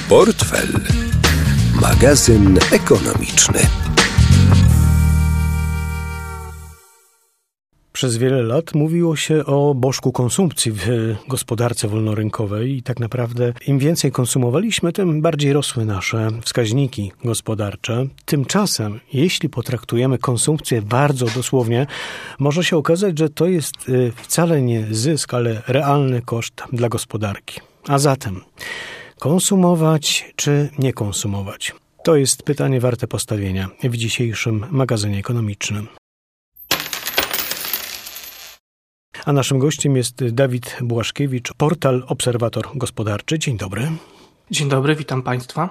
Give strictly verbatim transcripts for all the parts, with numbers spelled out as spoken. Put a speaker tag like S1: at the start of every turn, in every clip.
S1: Portfel. Magazyn ekonomiczny.
S2: Przez wiele lat mówiło się o bożku konsumpcji w gospodarce wolnorynkowej i tak naprawdę im więcej konsumowaliśmy, tym bardziej rosły nasze wskaźniki gospodarcze. Tymczasem, jeśli potraktujemy konsumpcję bardzo dosłownie, może się okazać, że to jest wcale nie zysk, ale realny koszt dla gospodarki. A zatem, konsumować czy nie konsumować? To jest pytanie warte postawienia w dzisiejszym magazynie ekonomicznym. A naszym gościem jest Dawid Błaszkiewicz, portal Obserwator Gospodarczy. Dzień dobry.
S3: Dzień dobry, witam Państwa.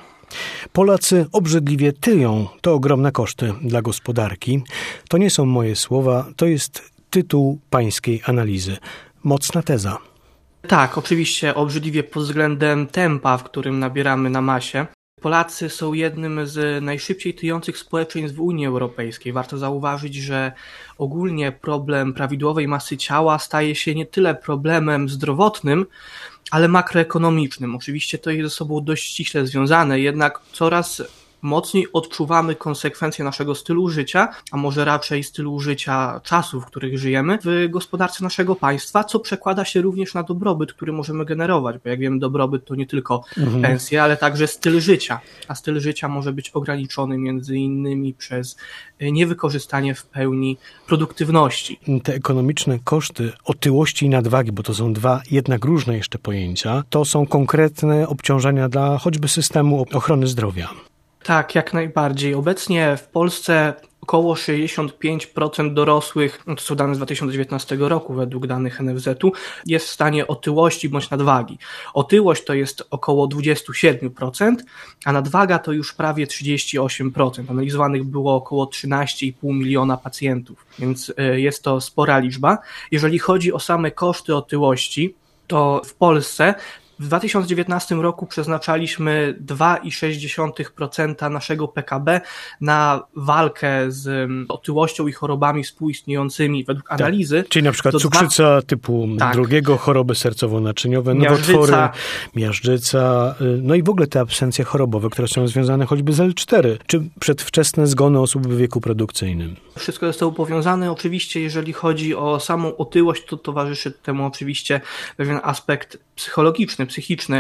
S2: Polacy obrzydliwie tyją. To ogromne koszty dla gospodarki. To nie są moje słowa, to jest tytuł pańskiej analizy. Mocna teza.
S3: Tak, oczywiście obrzydliwie pod względem tempa, w którym nabieramy na masie. Polacy są jednym z najszybciej tyjących społeczeństw w Unii Europejskiej. Warto zauważyć, że ogólnie problem prawidłowej masy ciała staje się nie tyle problemem zdrowotnym, ale makroekonomicznym. Oczywiście to jest ze sobą dość ściśle związane, jednak coraz mocniej odczuwamy konsekwencje naszego stylu życia, a może raczej stylu życia czasów, w których żyjemy, w gospodarce naszego państwa, co przekłada się również na dobrobyt, który możemy generować, bo jak wiemy, dobrobyt to nie tylko mhm. pensje, ale także styl życia, a styl życia może być ograniczony między innymi przez niewykorzystanie w pełni produktywności.
S2: Te ekonomiczne koszty otyłości i nadwagi, bo to są dwa jednak różne jeszcze pojęcia, to są konkretne obciążenia dla choćby systemu ochrony zdrowia.
S3: Tak, jak najbardziej. Obecnie w Polsce około sześćdziesiąt pięć procent dorosłych, to są dane z dwa tysiące dziewiętnastego roku według danych N F Z u, jest w stanie otyłości bądź nadwagi. Otyłość to jest około dwadzieścia siedem procent, a nadwaga to już prawie trzydzieści osiem procent. Analizowanych było około trzynaście i pół miliona pacjentów, więc jest to spora liczba. Jeżeli chodzi o same koszty otyłości, to w Polsce w dwa tysiące dziewiętnastym roku przeznaczaliśmy dwa i sześć procent naszego P K B na walkę z otyłością i chorobami współistniejącymi według analizy.
S2: Tak, czyli na przykład cukrzyca dwa... typu tak. drugiego, choroby sercowo-naczyniowe, nowotwory, miażdżyca, no i w ogóle te absencje chorobowe, które są związane choćby z L cztery, czy przedwczesne zgony osób w wieku produkcyjnym.
S3: Wszystko jest to powiązane. Oczywiście, jeżeli chodzi o samą otyłość, to towarzyszy temu oczywiście pewien aspekt psychologiczny, psychiczny.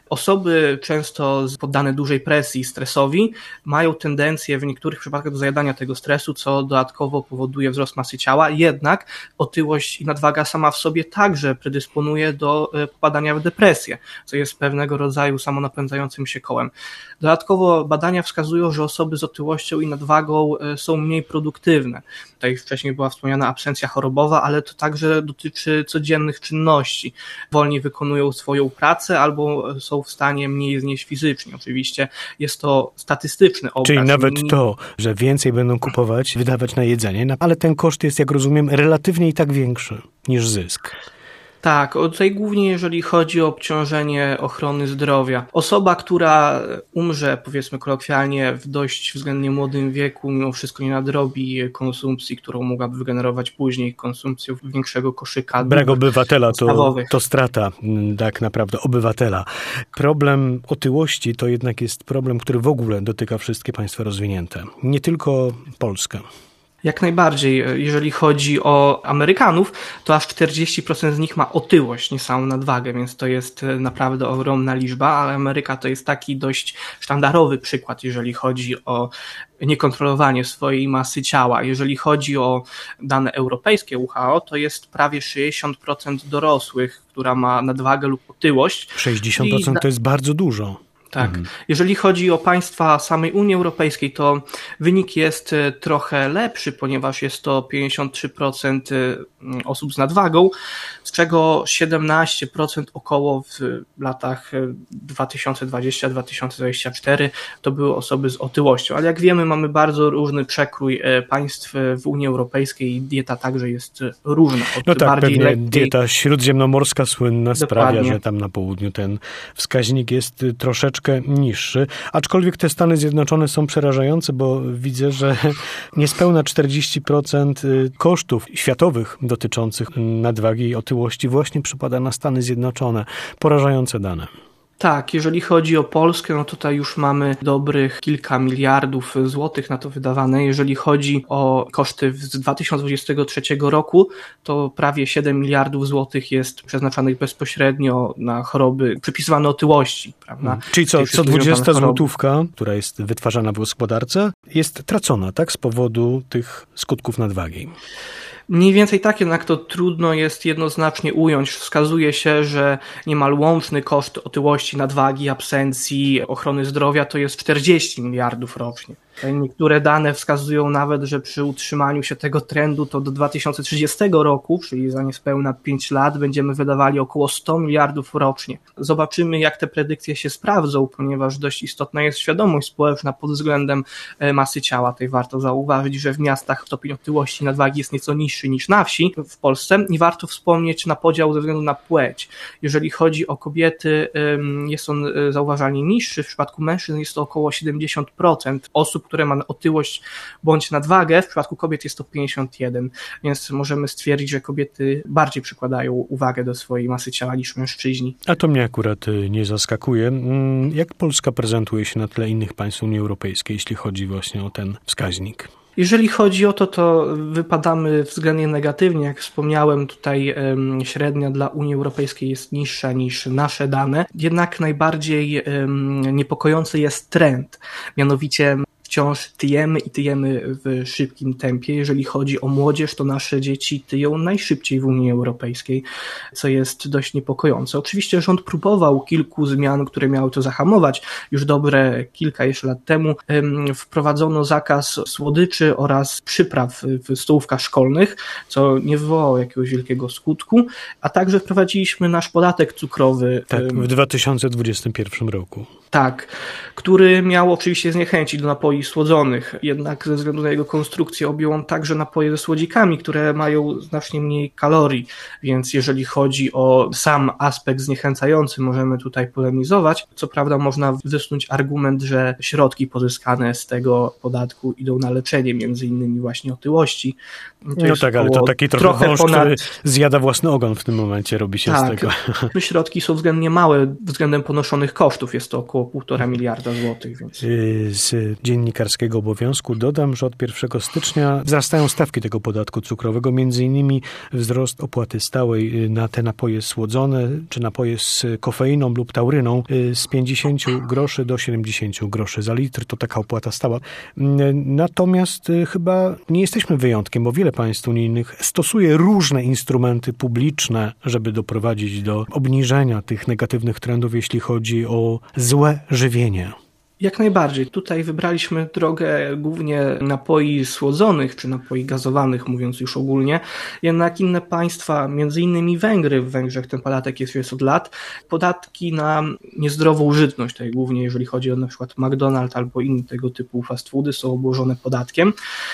S3: Osoby często poddane dużej presji, stresowi, mają tendencję w niektórych przypadkach do zajadania tego stresu, co dodatkowo powoduje wzrost masy ciała, jednak otyłość i nadwaga sama w sobie także predysponuje do popadania w depresję, co jest pewnego rodzaju samonapędzającym się kołem. Dodatkowo badania wskazują, że osoby z otyłością i nadwagą są mniej produktywne. Tutaj wcześniej była wspomniana absencja chorobowa, ale to także dotyczy codziennych czynności. Wolniej wykonują swoją pracę albo są w stanie mniej znieść fizycznie. Oczywiście jest to statystyczny obraz.
S2: Czyli nawet to, że więcej będą kupować, wydawać na jedzenie, ale ten koszt jest, jak rozumiem, relatywnie i tak większy niż zysk.
S3: Tak, tutaj głównie jeżeli chodzi o obciążenie ochrony zdrowia. Osoba, która umrze, powiedzmy kolokwialnie, w dość względnie młodym wieku, mimo wszystko nie nadrobi konsumpcji, którą mogłaby wygenerować później konsumpcją większego koszyka.
S2: Brak obywatela to, to strata tak naprawdę obywatela. Problem otyłości to jednak jest problem, który w ogóle dotyka wszystkie państwa rozwinięte. Nie tylko Polskę.
S3: Jak najbardziej. Jeżeli chodzi o Amerykanów, to aż czterdzieści procent z nich ma otyłość, nie samą nadwagę, więc to jest naprawdę ogromna liczba, ale Ameryka to jest taki dość sztandarowy przykład, jeżeli chodzi o niekontrolowanie swojej masy ciała. Jeżeli chodzi o dane europejskie U H O, to jest prawie sześćdziesiąt procent dorosłych, która ma nadwagę lub otyłość.
S2: sześćdziesiąt procent I... to jest bardzo dużo.
S3: Tak.
S2: Mhm.
S3: Jeżeli chodzi o państwa samej Unii Europejskiej, to wynik jest trochę lepszy, ponieważ jest to pięćdziesiąt trzy procent osób z nadwagą, z czego siedemnaście procent około w latach dwa tysiące dwudziestym do dwa tysiące dwudziestego czwartego to były osoby z otyłością. Ale jak wiemy, mamy bardzo różny przekrój państw w Unii Europejskiej i dieta także jest różna. Od
S2: no tak,
S3: bardziej
S2: pewnie
S3: lekkiej...
S2: dieta śródziemnomorska słynna sprawia,
S3: Dokładnie.
S2: że tam na południu ten wskaźnik jest troszeczkę niższy, aczkolwiek te Stany Zjednoczone są przerażające, bo widzę, że niespełna czterdzieści procent kosztów światowych dotyczących nadwagi i otyłości właśnie przypada na Stany Zjednoczone. Porażające dane.
S3: Tak, jeżeli chodzi o Polskę, no tutaj już mamy dobrych kilka miliardów złotych na to wydawane. Jeżeli chodzi o koszty z dwa tysiące dwudziestego trzeciego roku, to prawie siedem miliardów złotych jest przeznaczanych bezpośrednio na choroby przypisywane otyłości, prawda?
S2: Hmm. Czyli co, co dwudziesta złotówka, która jest wytwarzana w gospodarce, jest tracona, tak, z powodu tych skutków nadwagi.
S3: Mniej więcej tak, jednak to trudno jest jednoznacznie ująć. Wskazuje się, że niemal łączny koszt otyłości, nadwagi, absencji, ochrony zdrowia to jest czterdzieści miliardów rocznie. Niektóre dane wskazują nawet, że przy utrzymaniu się tego trendu to do dwa tysiące trzydziestego roku, czyli za niespełna pięć lat, będziemy wydawali około sto miliardów rocznie. Zobaczymy, jak te predykcje się sprawdzą, ponieważ dość istotna jest świadomość społeczna pod względem masy ciała. Tutaj warto zauważyć, że w miastach stopień otyłości i nadwagi jest nieco niższy niż na wsi w Polsce i warto wspomnieć na podział ze względu na płeć. Jeżeli chodzi o kobiety, jest on zauważalnie niższy, w przypadku mężczyzn jest to około siedemdziesiąt procent osób, które ma otyłość bądź nadwagę, w przypadku kobiet jest to pięćdziesiąt jeden procent, więc możemy stwierdzić, że kobiety bardziej przykładają uwagę do swojej masy ciała niż mężczyźni.
S2: A to mnie akurat nie zaskakuje. Jak Polska prezentuje się na tle innych państw Unii Europejskiej, jeśli chodzi właśnie o ten wskaźnik?
S3: Jeżeli chodzi o to, to wypadamy względnie negatywnie. Jak wspomniałem, tutaj um, średnia dla Unii Europejskiej jest niższa niż nasze dane. Jednak najbardziej um, niepokojący jest trend. Mianowicie wciąż tyjemy i tyjemy w szybkim tempie. Jeżeli chodzi o młodzież, to nasze dzieci tyją najszybciej w Unii Europejskiej, co jest dość niepokojące. Oczywiście rząd próbował kilku zmian, które miały to zahamować. Już dobre kilka jeszcze lat temu wprowadzono zakaz słodyczy oraz przypraw w stołówkach szkolnych, co nie wywołało jakiegoś wielkiego skutku, a także wprowadziliśmy nasz podatek cukrowy.
S2: Tak, w dwa tysiące dwudziestym pierwszym roku.
S3: Tak, który miał oczywiście zniechęcić do napoi słodzonych, jednak ze względu na jego konstrukcję objął on także napoje ze słodzikami, które mają znacznie mniej kalorii, więc jeżeli chodzi o sam aspekt zniechęcający, możemy tutaj polemizować. Co prawda można wysnuć argument, że środki pozyskane z tego podatku idą na leczenie między innymi właśnie otyłości. To
S2: no tak, ale to taki trochę, trochę wąż, ponad... który zjada własny ogon w tym momencie, robi się
S3: tak,
S2: z tego.
S3: Te środki są względnie małe względem ponoszonych kosztów, jest to około półtora miliarda złotych. Więc...
S2: Z dziennikarskiego obowiązku dodam, że od pierwszego stycznia wzrastają stawki tego podatku cukrowego, między innymi wzrost opłaty stałej na te napoje słodzone, czy napoje z kofeiną lub tauryną z pięćdziesiąt groszy do siedemdziesiąt groszy za litr, to taka opłata stała. Natomiast chyba nie jesteśmy wyjątkiem, bo wiele państw unijnych stosuje różne instrumenty publiczne, żeby doprowadzić do obniżenia tych negatywnych trendów, jeśli chodzi o złe żywienie.
S3: Jak najbardziej. Tutaj wybraliśmy drogę głównie napoi słodzonych, czy napoi gazowanych, mówiąc już ogólnie. Jednak inne państwa, między innymi Węgry, w Węgrzech ten podatek jest już od lat, podatki na niezdrową żywność, tutaj głównie jeżeli chodzi o na przykład McDonald's albo inne tego typu fast foody, są obłożone podatkiem.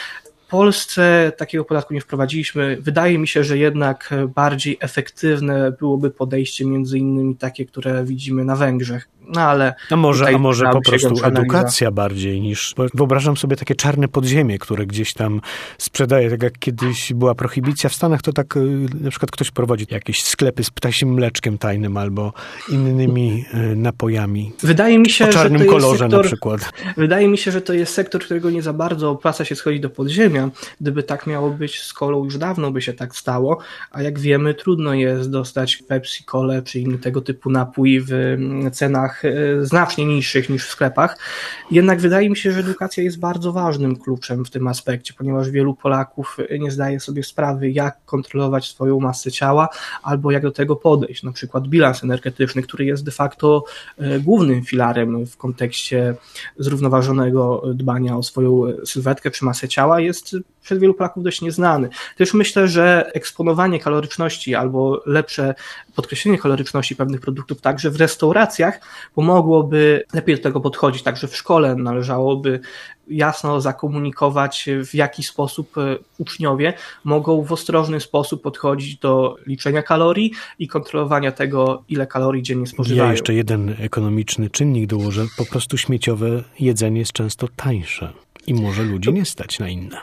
S3: W Polsce takiego podatku nie wprowadziliśmy. Wydaje mi się, że jednak bardziej efektywne byłoby podejście między innymi takie, które widzimy na Węgrzech. No ale
S2: a może, a może po prostu edukacja bardziej niż... Wyobrażam sobie takie czarne podziemie, które gdzieś tam sprzedaje. Tak jak kiedyś była prohibicja w Stanach, to tak na przykład ktoś prowadzi jakieś sklepy z ptasim mleczkiem tajnym albo innymi napojami.
S3: Wydaje mi się,
S2: o czarnym
S3: że to
S2: kolorze
S3: jest sektor,
S2: na przykład.
S3: Wydaje mi się, że to jest sektor, którego nie za bardzo opłaca się schodzić do podziemia. Gdyby tak miało być z kolą, już dawno by się tak stało, a jak wiemy, trudno jest dostać Pepsi, Colę czy inny tego typu napój w cenach znacznie niższych niż w sklepach. Jednak wydaje mi się, że edukacja jest bardzo ważnym kluczem w tym aspekcie, ponieważ wielu Polaków nie zdaje sobie sprawy, jak kontrolować swoją masę ciała albo jak do tego podejść. Na przykład bilans energetyczny, który jest de facto głównym filarem w kontekście zrównoważonego dbania o swoją sylwetkę czy masę ciała, jest przez wielu Polaków dość nieznany. Też myślę, że eksponowanie kaloryczności albo lepsze podkreślenie kaloryczności pewnych produktów także w restauracjach pomogłoby lepiej do tego podchodzić. Także w szkole należałoby jasno zakomunikować, w jaki sposób uczniowie mogą w ostrożny sposób podchodzić do liczenia kalorii i kontrolowania tego, ile kalorii dziennie spożywają.
S2: Ja jeszcze jeden ekonomiczny czynnik dołożę. Po prostu śmieciowe jedzenie jest często tańsze i może ludzi nie stać na inne.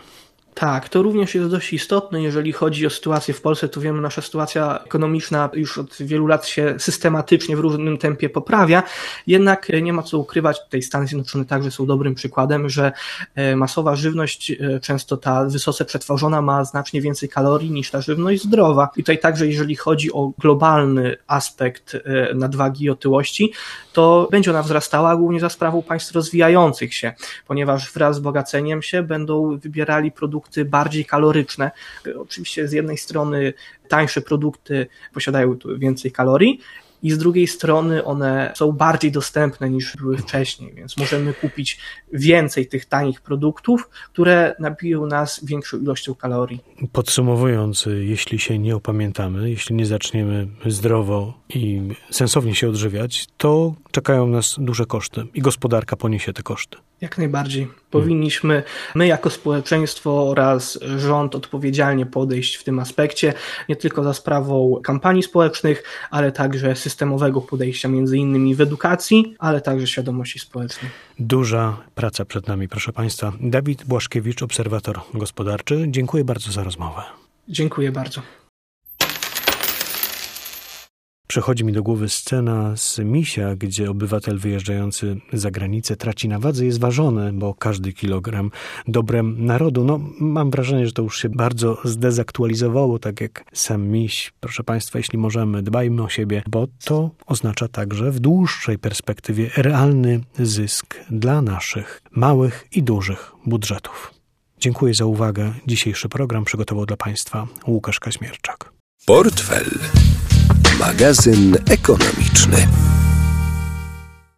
S3: Tak, to również jest dość istotne, jeżeli chodzi o sytuację w Polsce, to wiemy, nasza sytuacja ekonomiczna już od wielu lat się systematycznie w różnym tempie poprawia, jednak nie ma co ukrywać, tutaj Stany Zjednoczone także są dobrym przykładem, że masowa żywność, często ta wysoce przetworzona, ma znacznie więcej kalorii niż ta żywność zdrowa. I tutaj także jeżeli chodzi o globalny aspekt nadwagi i otyłości, to będzie ona wzrastała głównie za sprawą państw rozwijających się, ponieważ wraz z bogaceniem się będą wybierali produkty bardziej kaloryczne. Oczywiście z jednej strony tańsze produkty posiadają więcej kalorii i z drugiej strony one są bardziej dostępne niż były wcześniej, więc możemy kupić więcej tych tanich produktów, które nabiją nas większą ilością kalorii.
S2: Podsumowując, jeśli się nie opamiętamy, jeśli nie zaczniemy zdrowo i sensownie się odżywiać, to czekają nas duże koszty i gospodarka poniesie te koszty.
S3: Jak najbardziej. Powinniśmy my jako społeczeństwo oraz rząd odpowiedzialnie podejść w tym aspekcie, nie tylko za sprawą kampanii społecznych, ale także systemowego podejścia między innymi w edukacji, ale także świadomości społecznej.
S2: Duża praca przed nami, proszę Państwa. Dawid Błaszkiewicz, obserwator gospodarczy. Dziękuję bardzo za rozmowę.
S3: Dziękuję bardzo.
S2: Przychodzi mi do głowy scena z Misia, gdzie obywatel wyjeżdżający za granicę traci na wadze, jest ważony, bo każdy kilogram dobrem narodu. No, mam wrażenie, że to już się bardzo zdezaktualizowało, tak jak sam miś. Proszę Państwa, jeśli możemy, dbajmy o siebie, bo to oznacza także w dłuższej perspektywie realny zysk dla naszych małych i dużych budżetów. Dziękuję za uwagę. Dzisiejszy program przygotował dla Państwa Łukasz Kaźmierczak.
S1: Portfel. Magazyn ekonomiczny.